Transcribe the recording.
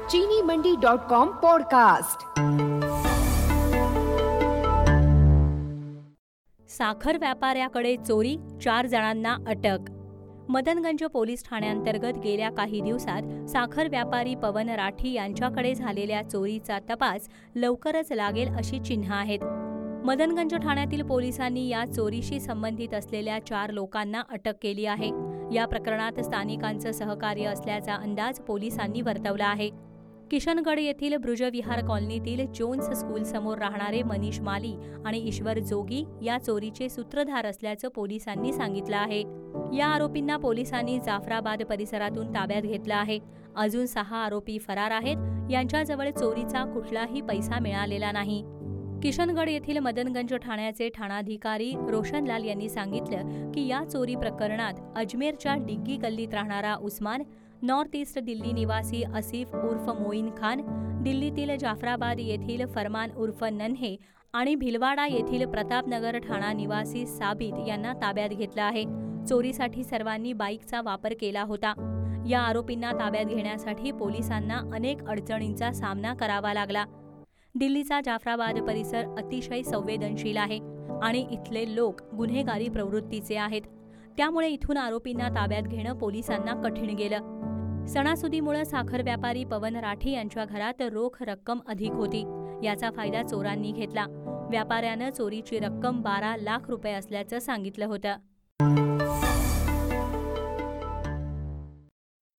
चीनीमंडी.com podcast. साखर व्यापाऱ्याकडे चोरी, 4 जणांना अटक। मदनगंज पोलीस ठाण्याअंतर्गत गेल्या काही दिवसात साखर व्यापारी पवन राठी यांच्याकडे झालेल्या चोरीचा तपास लवकरच लागेल अशी चिन्ह आहेत। मदनगंज ठाण्यातील पोलिसांनी या चोरीशी संबंधित असलेल्या 4 लोकांना अटक केली आहे। या प्रकरणात स्थानिकांचं सहकार्य असल्याचा अंदाज पोलिसांनी वर्तवला आहे। किशनगड येथील ब्रुजविहार कॉलनीतील जोन्स स्कूलसमोर राहणारे मनीष माली आणि ईश्वर जोगी या चोरीचे सूत्रधार असल्याचं पोलिसांनी सांगितलं आहे। या आरोपींना पोलिसांनी जाफराबाद परिसरातून ताब्यात घेतलं आहे। अजून 6 आरोपी फरार आहेत। यांच्याजवळ चोरीचा कुठलाही पैसा मिळालेला नाही। किशनगड येथील मदनगंज ठाण्याचे ठाणाधिकारी रोशनलाल यांनी सांगितलं की या चोरी प्रकरणात अजमेरच्या डिग्गी गल्लीत राहणारा उस्मान, नॉर्थ ईस्ट दिल्ली निवासी आसिफ उर्फ मोईन खान, दिल्लीतील जाफराबाद येथील फरमान उर्फ नन्हे आणि भिलवाडा येथील प्रतापनगर ठाणा निवासी साबित यांना ताब्यात घेतलं आहे। चोरीसाठी सर्वांनी बाईकचा वापर केला होता। या आरोपींना ताब्यात घेण्यासाठी पोलिसांना अनेक अडचणींचा सामना करावा लागला। दिल्लीचा जाफराबाद परिसर अतिशय संवेदनशील आहे आणि इथले लोक गुन्हेगारी प्रवृत्तीचे आहेत। त्यामुळे इथून आरोपींना ताब्यात घेणं पोलिसांना कठीण गेलं। सणासुदीमुळे साखर व्यापारी पवन राठी यांच्या घरात रोख रक्कम अधिक होती। याचा फायदा चोरांनी घेतला। व्यापाऱ्यानं चोरीची रक्कम 12 लाख रुपये असल्याचं सांगितलं होतं।